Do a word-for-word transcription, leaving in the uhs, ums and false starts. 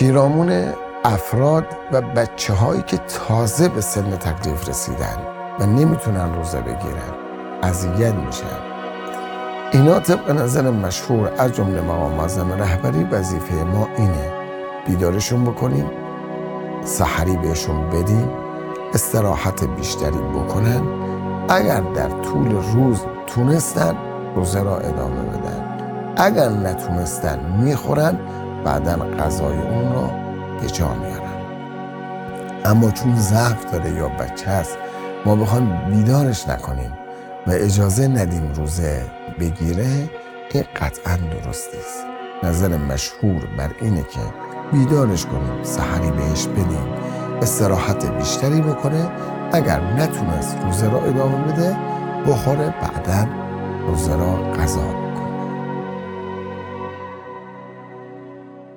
پیرامون افراد و بچه هایی که تازه به سن تکلیف رسیدن و نمیتونن روزه بگیرن اذیت میشن. اینا طبق نظر مشهور از جمله مقام معظم رهبری وظیفه ما اینه بیدارشون بکنیم، سحری بهشون بدیم، استراحت بیشتری بکنن، اگر در طول روز تونستن روزه را ادامه بدن، اگر نتونستن میخورن بعدن غذای اون را به جا میارن. اما چون ضعف داره یا بچه هست ما بخوایم بیدارش نکنیم و اجازه ندیم روزه بگیره، این قطعا درست نیست. نظر مشهور بر اینه که بیدارش کنیم، سحری بهش بدیم، استراحت بیشتری بکنه، اگر نتونست روزه را ادامه بده بخوره، بعدن روزه را قضا